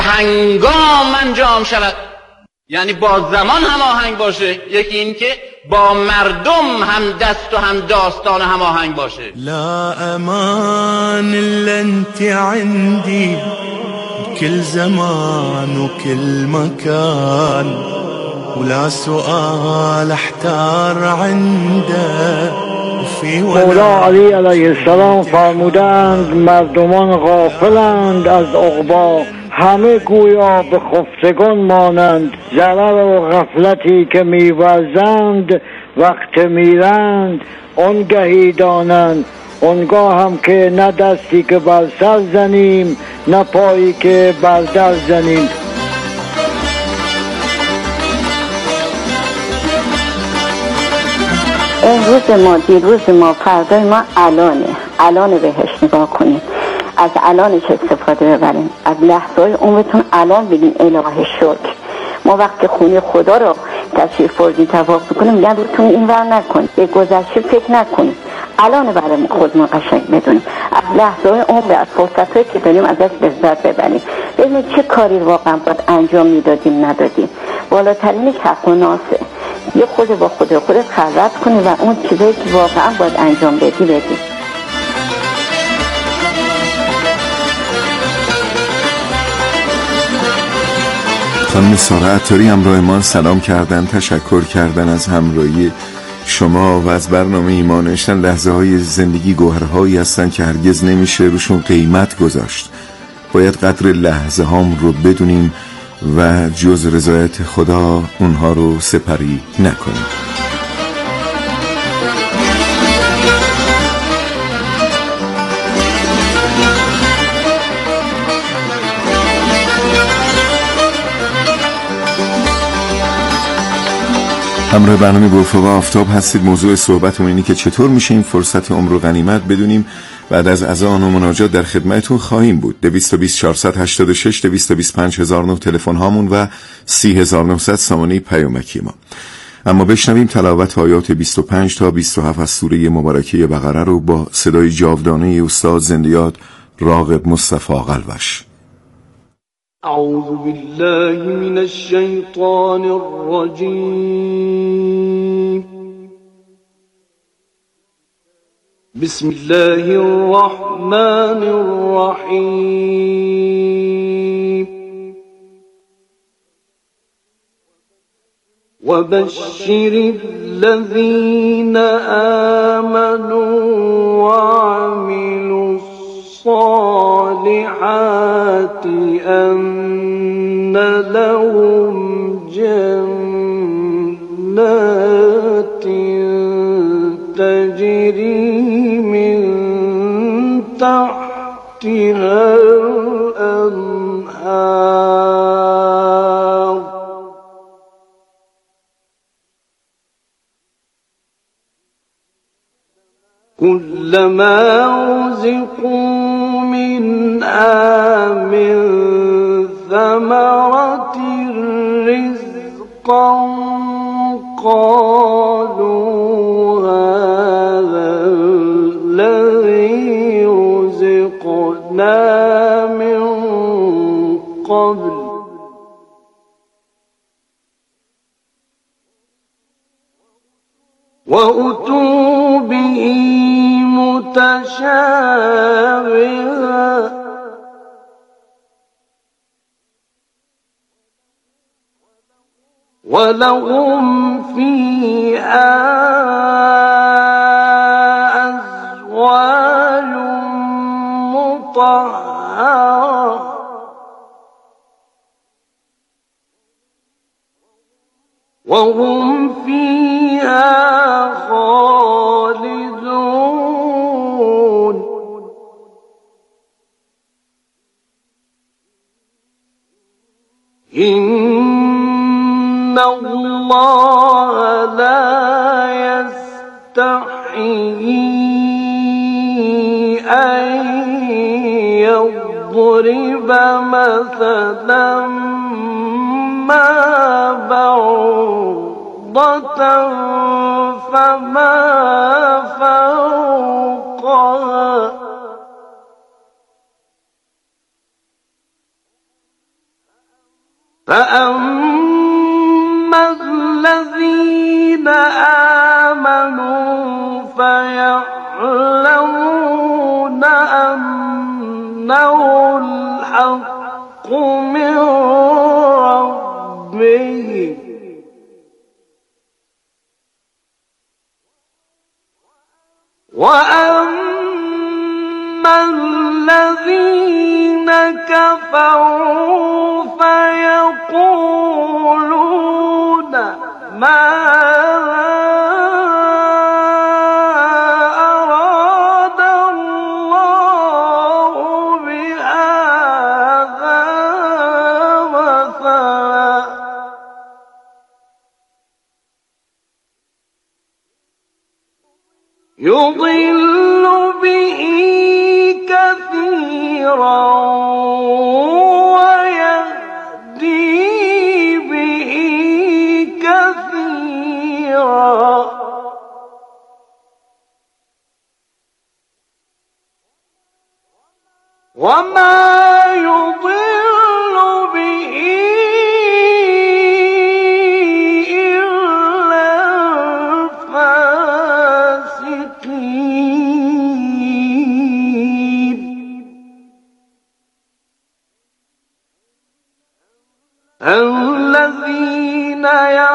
هنگام انجام شود، یعنی با زمان هماهنگ باشه. یکی این که با مردم هم دست و هم داستان هماهنگ باشه. لا امان الا انت عندي كل زمان وكل مكان ولا سؤال احتار عنده. مولا علی علیه السلام فرمودند مردمان غافلند از عقبی، همه گویا به خفتگان مانند. ضرر و غفلتی که می‌ورزند وقت میرند آنگهی دانند. آنگاه هم که نه دستی که بر سر زنیم نه پایی که بر در زنیم. امروز ما، دیروز ما، فردای ما الان بهش نگاه کنیم، از الانش استفاده ببریم، از لحظه‌های عمرتون الان بگیم الهه شکر. ما وقتی خونه خدا رو تشریف بردیم طواف میکنیم میگن روتون این ور نکن، به گذشته فکر نکنیم، الان برای خودمون قشنگ بدونیم، از لحظه‌های عمر، از فرصتایی که داریم ازش لذت ببریم، ببینیم چه کاری واقعا باید انجام میدادیم ندادیم. بالاترینش حق و ناسه. یه خود با خودت خلوت کنی و اون چیزایی که واقعا باید انجام بدی. خانم سارا عطاری همراهمان سلام کردن، تشکر کردن از همراهی شما و از برنامه ایمان نوشتن لحظه های زندگی گوهرهایی هستن که هرگز نمیشه روشون قیمت گذاشت. باید قدر لحظه هام رو بدونیم و جز رضایت خدا اونها رو سپری نکنیم. همراه برنامه با افق آفتاب هستید. موضوع صحبتمون اینه که چطور میشه این فرصت عمر رو غنیمت بدونیم. بعد از اذان و مناجات در خدمتتون خواهیم بود. 220 486 225 1009 تلفن هامون و 30900 سامانه پیامکی ما. اما بشنویم تلاوت آیات 25 تا 27 از سوره مبارکه بقره رو با صدای جاودانه استاد زندیات راغب مصطفی قلوش. اعوذ بالله من الشیطان الرجیم. بسم الله الرحمن الرحیم. وبشر الذين آمنوا وعملوا الصالحات أن لهم جنات تجري من تحتها الأنهار كلما رزقوا منها من ثمرة رزقا قالوا هذا الذي رزقنا من قبل وأتوا به متشابها ولهم فيها أزواج مطهرة وهم فيها خالدون إن الله لا يستحيي أن يضرب مثلا ما بعوضة فما فوقها فأما الذين آمنوا فيعلمون أنه الحق من ربهم وأما الذين كفروا فيقولون ماذا أراد الله بهذا مثلا يضل به كثيرا ويهدي به كثيرا وما يضل به إلا الفاسقين الذين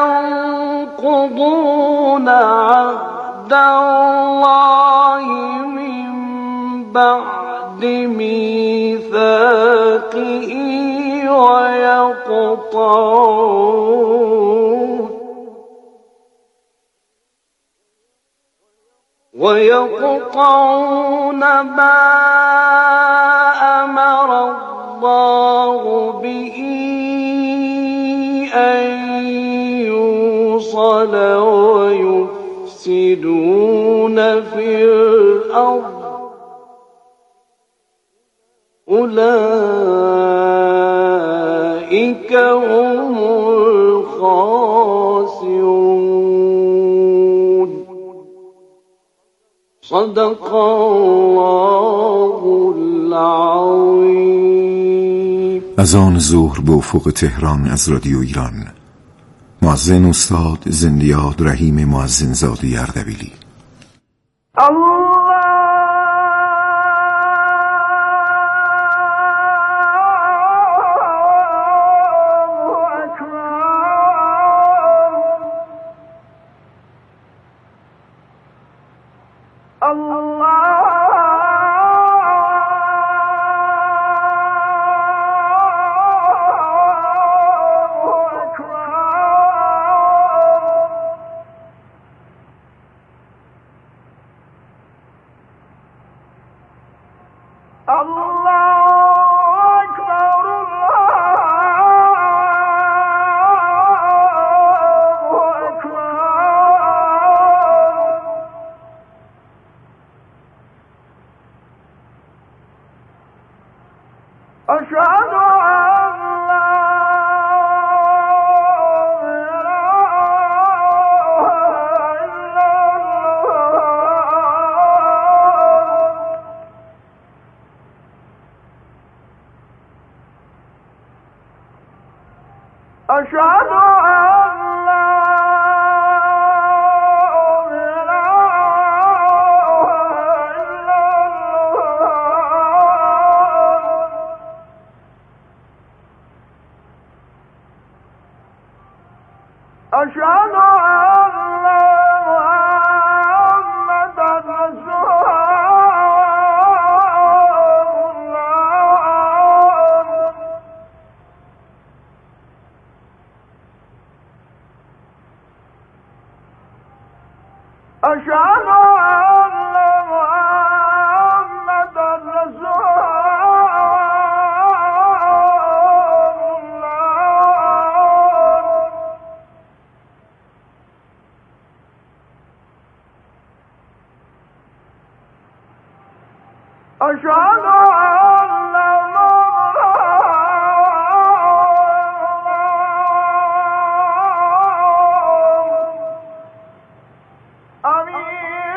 ينقضون عهد الله من بعد ميثاقه ويقطعون ما أمر الله به أن يوصل ويفسدون في الأرض أولئك هم الخاسرون. صدق الله العظيم. اذان ظهر به افق تهران از رادیو ایران. مؤذن استاد زندیاد رحیم مؤذنزاده اردبیلی. أشهد أن لا أشهد أن محمدا رسول الله. أشهد أن محمدا رسول أشهد أن أمين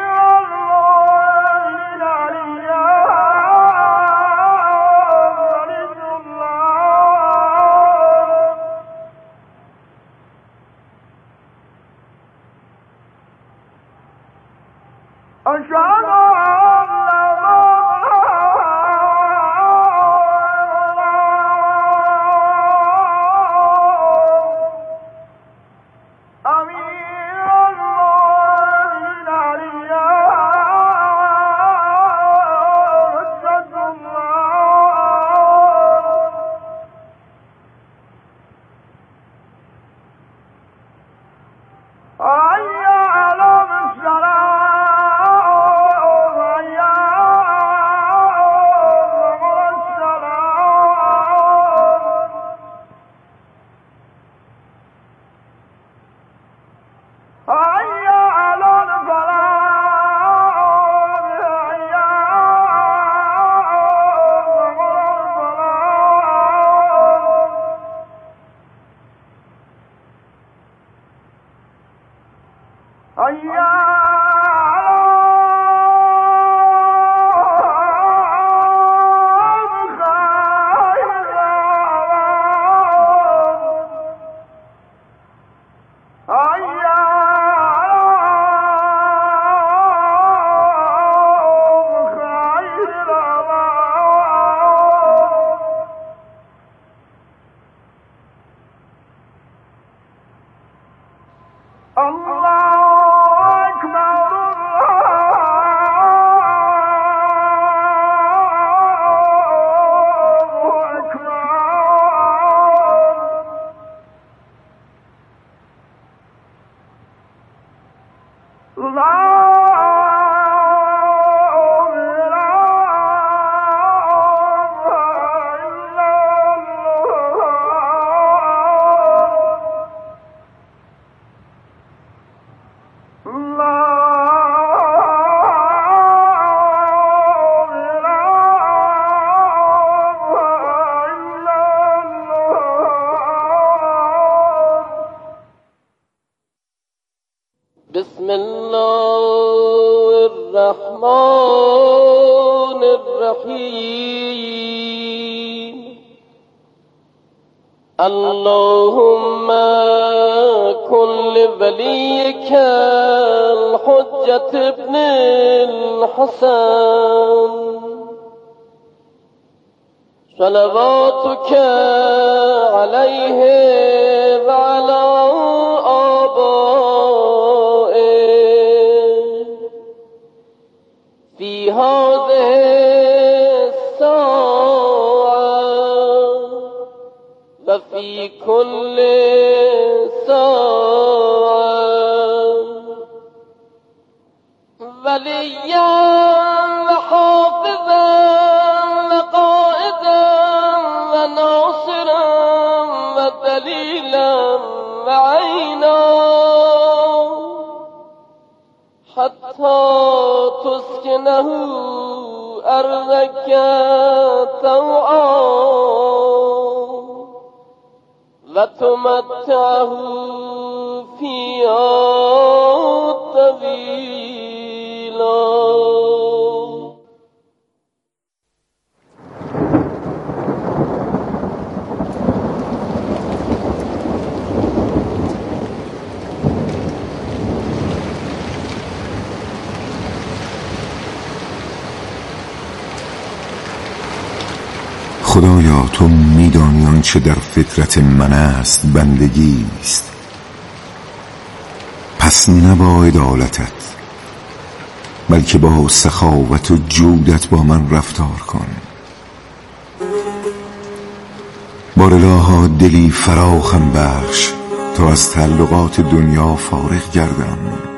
بسم الله الرحمن الرحیم. اللهم كن لوليك الحجة ابن الحسن صلواتك عليه وعلى في هذه الساعة وفي كل ساعة وليا وحافظا وقائدا وناصرا ودليلا وعينا حتى تسكنه أرضك طوعا وتمتعه فيها طويلا. خدایا تو میدانی آنچه در فطرت من است بندگی است، پس نه با عدالتت بلکه با سخاوت و جودت با من رفتار کن. بارالها دلی فراخم بخش تا از تعلقات دنیا فارغ گردم.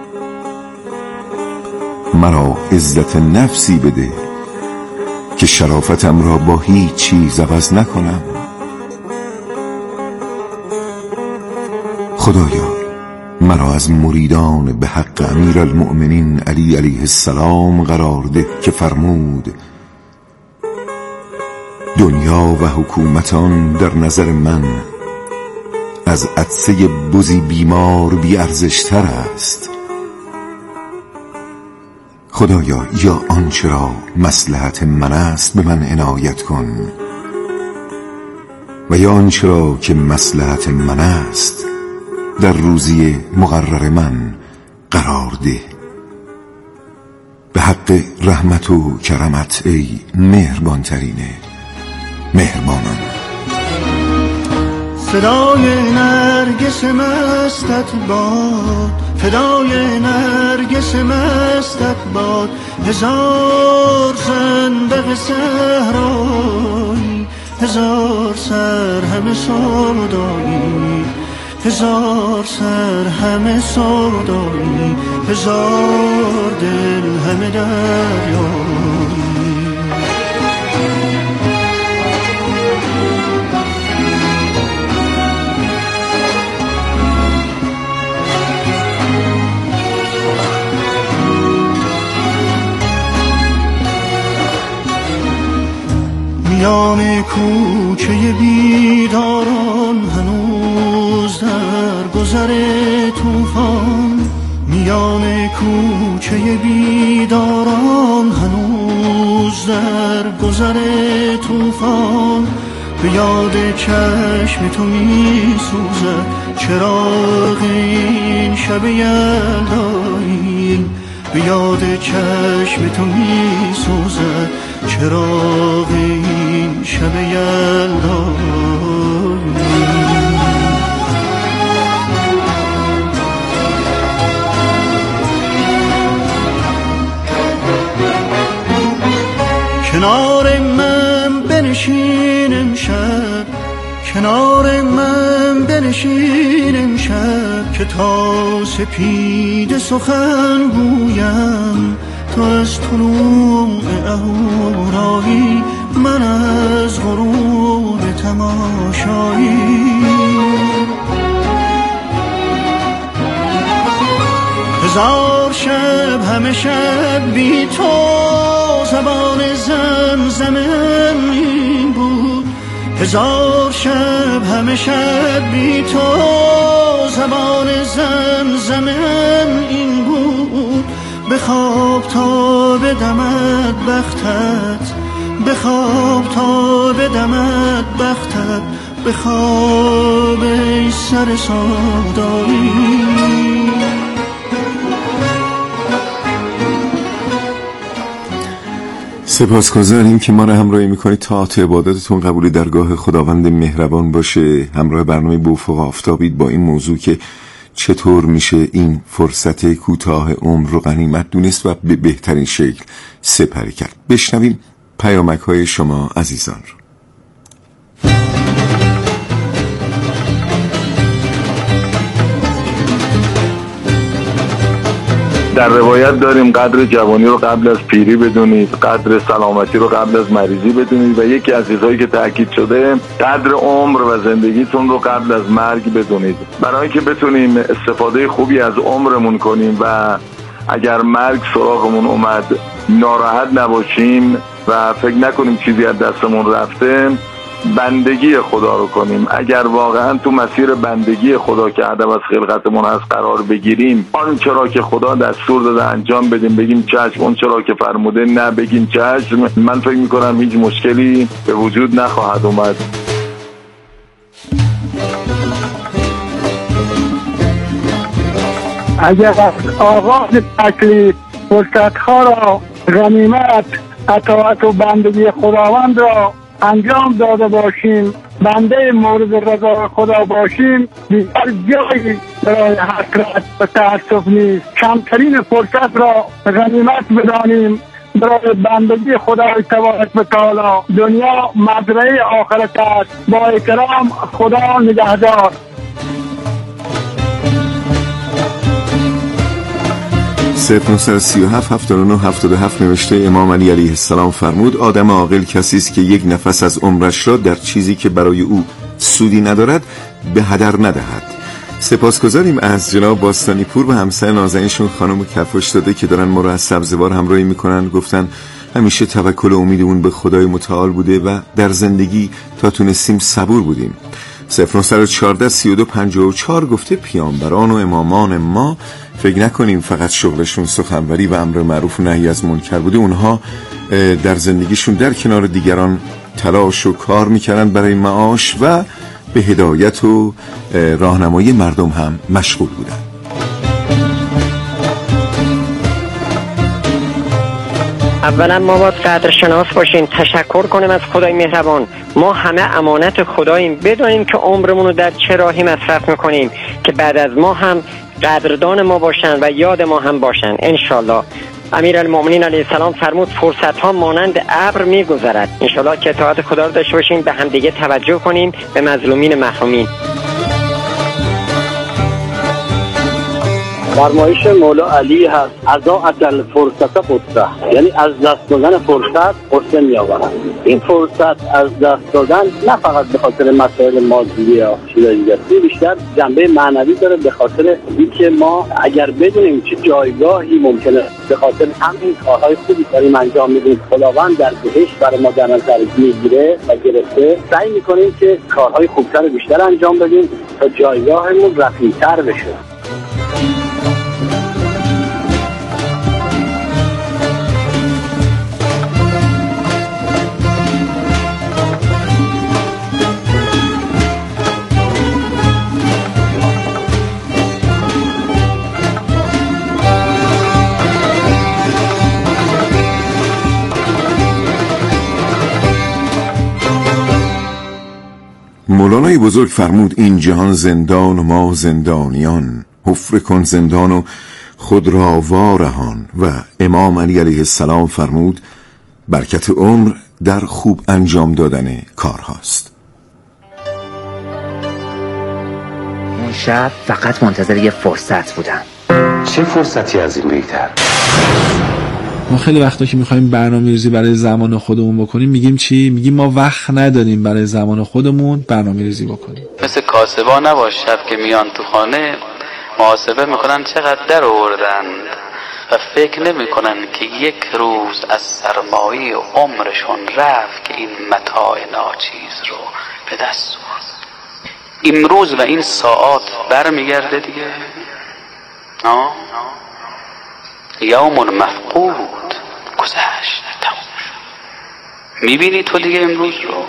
مرا عزت نفسی بده که شرافتم را با هیچ چیز عوض نکنم. خدایا مرا از مریدان به حق امیرالمؤمنین علی علیه السلام قرار ده که فرمود دنیا و حکومتان در نظر من از عطسه بزی بیمار بی ارزشتر است. خدایا یا آنچه را مصلحت من است به من عنایت کن و یا آنچه را که مصلحت من است در روزی مقرر من قرار ده. به حق رحمت و کرمت ای مهربان ترین مهربانان. فدای نرگس مستت باد، فدای نرگس مستت باد، هزار زن به صحرایی، هزار سر همه سودایی، هزار سر همه سودایی، هزار دل همه دریایی. میان کوچه بیداران هنوز در گذر طوفان، میان کوچه بیداران هنوز در گذر طوفان به یاد چشم تو می سوزد چراغ این شب یلدایی، به یاد چشم تو می سوزد چراغ این شب یلدایی. کنار من بنشین امشب، کنار من بنشین امشب که تا سپید سخن گویم. تو از طلوع اهورایی، من از غروب تماشایی. هزار شب همه شب بی تو زبان زمزم این بود. هزار شب همه شب بی تو زبان زمزم این بود. بخواب تا بدمد بختت، بخواب تا بدمد بختت، بخواب ای سر سودایی. سپاسگزاریم که ما را همراهی میکنید. طاعت عبادتتون قبول درگاه خداوند مهربان باشه. همراه برنامه به افق آفتابید با این موضوع که چطور میشه این فرصت کوتاه عمر رو غنیمت دونست و به بهترین شکل سپری کرد. بشنویم پیامک‌های شما عزیزان رو. در روایت داریم قدر جوانی رو قبل از پیری بدونید، قدر سلامتی رو قبل از مریضی بدونید و یکی از چیزهایی که تاکید شده قدر عمر و زندگیتون رو قبل از مرگ بدونید، برای اینکه بتونیم استفاده خوبی از عمرمون کنیم و اگر مرگ سراغمون اومد ناراحت نباشیم و فکر نکنیم چیزی از دستمون رفته. بندگی خدا رو کنیم. اگر واقعا تو مسیر بندگی خدا که هدف از خلقتمون هست قرار بگیریم، آنچه را که خدا دستور داده انجام بدیم، بگیم چشم، اون چرا که فرموده نه بگیم چشم، من فکر میکنم هیچ مشکلی به وجود نخواهد اومد. اگر از آغاز تکلیف فرصت‌ها را غنیمت، اطاعت و بندگی خداوند را انجام داده باشیم، بنده مورد رضا خدا باشیم، دیگر جایی برای حسرت و تأسف نیست. کمترین فرصت را غنیمت بدانیم برای بندگی خدای تبارک و تعالی. دنیا مزرعه آخرت است. با اکرام، خدا نگهدار. 0937 نوشته امام علی علیه السلام فرمود آدم عاقل کسی است که یک نفس از عمرش را در چیزی که برای او سودی ندارد به هدر ندهد. سپاسگزاریم از جناب باستانی پور و همسر نازنینشون خانم کفش داده که دارن ما رو از سبزوار همراهی میکنن. گفتن همیشه توکل و امیدمون به خدای متعال بوده و در زندگی تا تونستیم صبور بودیم. 0914 3254 گفته پیامبران و امامان ما فکر نکنیم فقط شغلشون سخنوری و امر معروف و نهی از منکر بوده، اونها در زندگیشون در کنار دیگران تلاش و کار میکردن برای معاش و به هدایت و راهنمایی مردم هم مشغول بودن. اولا ما باید قدرشناس باشیم، تشکر کنیم از خدای مهربان. ما همه امانت خداییم، بدونیم که عمرمون رو در چه راهی مصرف میکنیم که بعد از ما هم قدردان ما باشن و یاد ما هم باشن انشالله. امیرالمومنین علیه السلام فرمود فرصت ها مانند ابر میگذرد. انشالله که اطاعت خدا رو داشته باشیم، به هم دیگه توجه کنیم، به مظلومین محرومین. فرمایش مولا علی هست اضاعت الفرصت قصه، یعنی از دست دادن فرصت قصه می آورد. این فرصت از دست دادن نه فقط به خاطر مسائل مادی یا چیزای دیگه، بیشتر جنبه معنوی داره، به خاطر اینکه ما اگر بدونیم چه جایگاهی ممکنه به خاطر همین کارهای خوبی داریم انجام میدیم خداوند در بهشت برای ما در نظر میگیره و گرفته، سعی میکنیم که کارهای خوبتر بیشتر انجام بدیم تا جایگاهمون رفیع‌تر بشه. مولانای بزرگ فرمود این جهان زندان و ما زندانیان، حفره کن زندان و خود را وارهان. و امام علی علیه السلام فرمود برکت عمر در خوب انجام دادن کارهاست. اون شب فقط منتظر یه فرصت بودم. چه فرصتی از این بهتر؟ ما خیلی وقتا که میخوایم برنامه‌ریزی برای زمان خودمون بکنیم میگیم چی؟ میگیم ما وقت نداریم برای زمان خودمون برنامه‌ریزی بکنیم. مثل کاسبا نباش شب که میان تو خانه محاسبه میکنن چقدر در آوردن و فکر نمیکنن که یک روز از سرمایه عمرشون رفت که این متاع ناچیز رو به دست آورد. امروز و این ساعات برمیگرده دیگه. یوم مفقود، گذشت، تموم شد. میبینی تو دیگه امروز رو.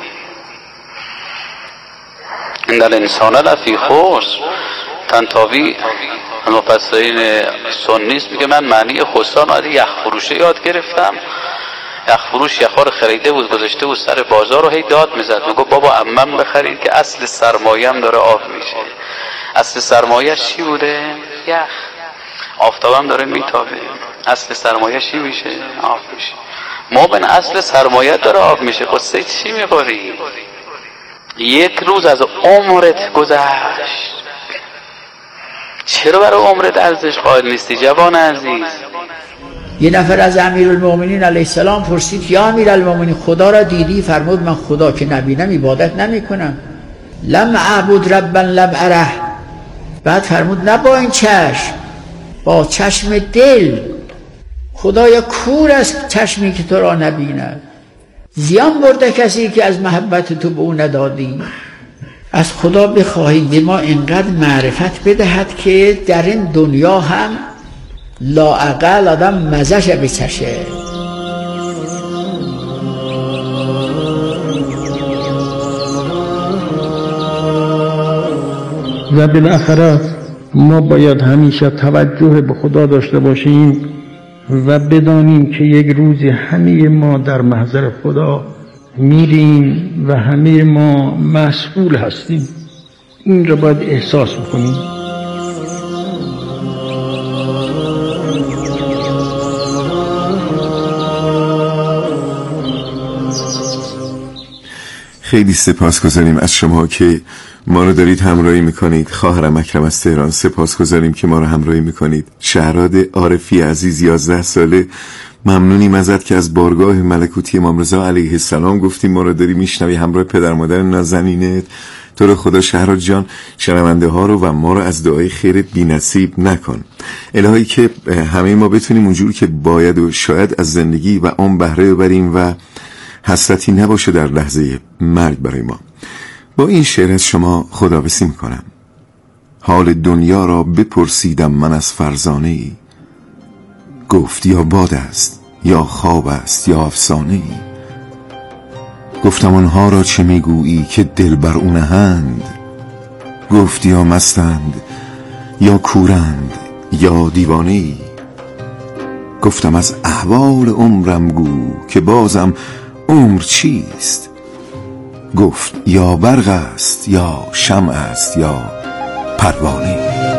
ان الانسان لفی خسر. طنطاوی مفسرین سنیست میگه من معنی خسران از یخ فروشه یاد گرفتم. یخ فروش یخا رو خریده بود گذاشته بود سر بازار و هی داد میزد میگه بابا عمم بخرید که اصل سرمایه‌ام داره آب میشه. اصل سرمایه چی بوده؟ یخ. آفتابم داره میتابه، اصل سرمایه چی میشه؟ آب میشه. مومن اصل سرمایه داره آب میشه. قصه چی میخوری؟ یک روز از عمرت گذشت، چرا برای عمرت ارزش قائل نیستی جوان عزیز؟ یه نفر از امیرالمومنین علیه السلام پرسید یا امیرالمومنین خدا را دیدی؟ فرمود من خدا که نبینم عبادت نمی کنم. لم اعبد ربا لم اره. بعد فرمود نه با این چشم، با چشم دل. خدایا کور از چشمی که تو را نبیند. زیان برده کسی که از محبت تو به او ندادی. از خدا بخواهید به ما اینقدر معرفت بدهد که در این دنیا هم لااقل آدم مزهش بچشه. و بالاخره ما باید همیشه توجه به خدا داشته باشیم و بدانیم که یک روزی همه ما در محضر خدا میریم و همه ما مسئول هستیم. این رو باید احساس بکنیم. خیلی سپاسگزاریم از شما که ما رو دارید همراهی میکنید. خواهرم اکرم از تهران سپاسگزاریم که ما رو همراهی میکنید. شهراد عارفی عزیز 11 ساله ممنونیم ازت که از بارگاه ملکوتی امام رضا علیه السلام گفتیم ما رو داری میشنوی همراه پدر مادر نازنینت. تو رو خدا شهراد جان شنونده ها رو و ما رو از دعای خیرت بی نصیب نکن. الهی که همه ما بتونیم اونجور که باید و شاید از زندگی و اون بهره ببریم و حسرتی نباشه در لحظه مرگ برای ما. با این شعر از شما خداحافظی میکنم. حال دنیا را بپرسیدم من از فرزانه ای، گفت یا باد است یا خواب است یا افسانه ای. گفتم آنها را چه میگویی که دل بر او نهند، گفت یا مستند یا کورند یا دیوانه ای. گفتم از احوال عمرم گو که بازم عمر چیست، گفت یا برق است یا شمع است یا پروانه.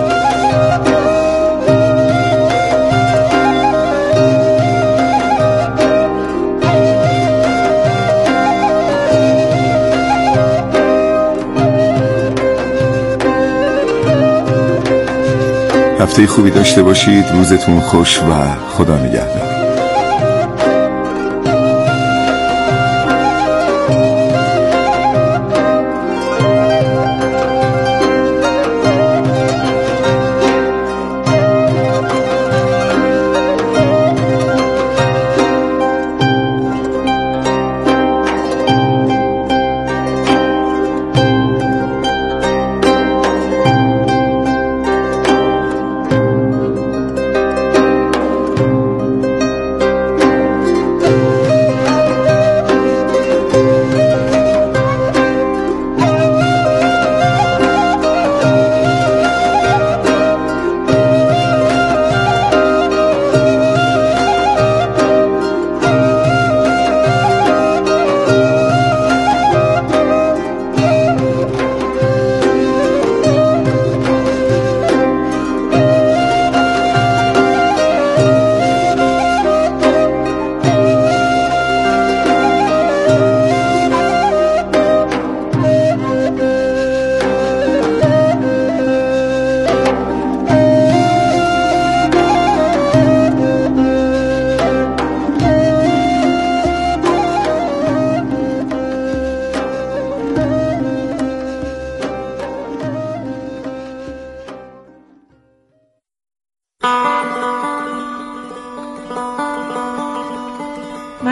هفته خوبی داشته باشید. روزتون خوش و خدا نگهدار.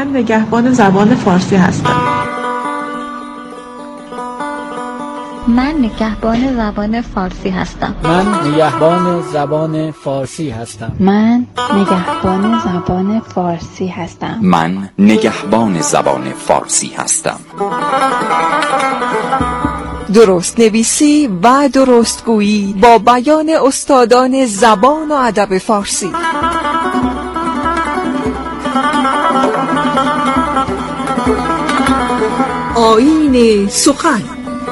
من نگهبان زبان فارسی هستم. من نگهبان زبان فارسی هستم. من نگهبان زبان فارسی هستم. من نگهبان زبان فارسی هستم. من نگهبان زبان فارسی هستم. درست نویسی و درستگویی با بیان استادان زبان و ادب فارسی. آیین سخن.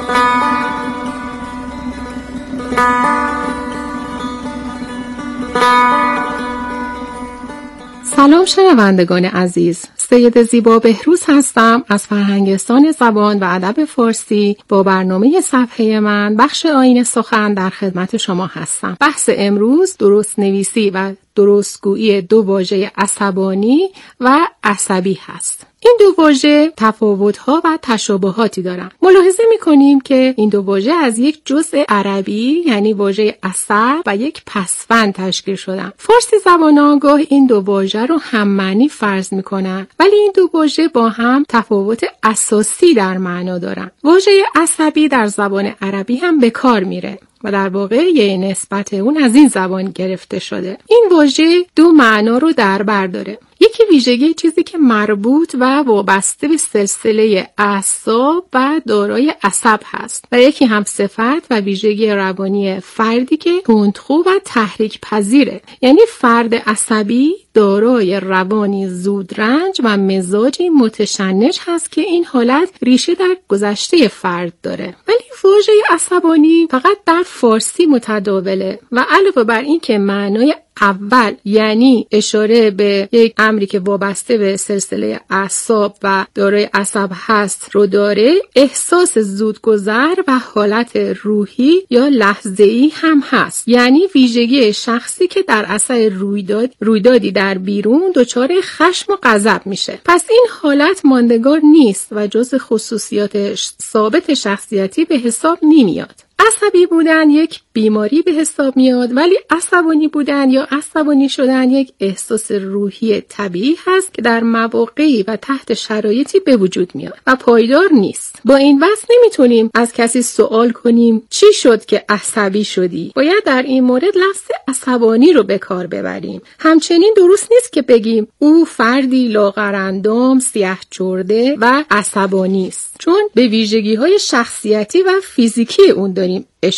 سلام شنوندگان عزیز، سید زیبا بهروز هستم از فرهنگستان زبان و ادب فارسی. با برنامه صفحه من بخش آیین سخن در خدمت شما هستم. بحث امروز درست نویسی و درستگویی دو واژه عصبانی و عصبی هست. این دو واژه تفاوت‌ها و تشابهاتی دارند. ملاحظه می‌کنیم که این دو واژه از یک جزء عربی یعنی واژه عصب و یک پسوند تشکیل شدن. فارسی زبانان گاه این دو واژه رو هم معنی فرض می‌کنند، ولی این دو واژه با هم تفاوت اساسی در معنا دارند. واژه عصبی در زبان عربی هم به کار میره و در واقع یه نسبت اون از این زبان گرفته شده. این واژه دو معنا رو در بر داره. یکی ویژگی چیزی که مربوط و وابسته به سلسله اعصاب و دارای عصب هست و یکی هم صفت و ویژگی روانی فردی که تندخو و تحریک پذیره. یعنی فرد عصبی دارای روانی زودرنج و مزاجی متشنج هست که این حالت ریشه در گذشته فرد داره. ولی واژه عصبانی فقط در فارسی متداوله و علاوه بر این که معنای اول یعنی اشاره به یک امری که وابسته به سلسله اعصاب و دارای عصب هست رو داره، احساس زودگذر و حالت روحی یا لحظه‌ای هم هست. یعنی ویژگی شخصی که در اثر رویدادی در بیرون دچار خشم و غضب میشه. پس این حالت ماندگار نیست و جز خصوصیات ثابت شخصیتی به حساب نمیاد. عصبی بودن یک بیماری به حساب میاد، ولی عصبانی بودن یا عصبانی شدن یک احساس روحی طبیعی هست که در مواقعی و تحت شرایطی به وجود میاد و پایدار نیست. با این وصف نمیتونیم از کسی سوال کنیم چی شد که عصبی شدی. باید در این مورد لفظ عصبانی رو به کار ببریم. همچنین درست نیست که بگیم او فردی لاغرندام، سیاه چرده و عصبانی است، چون به ویژگی‌های شخصیتی و فیزیکی اون داریم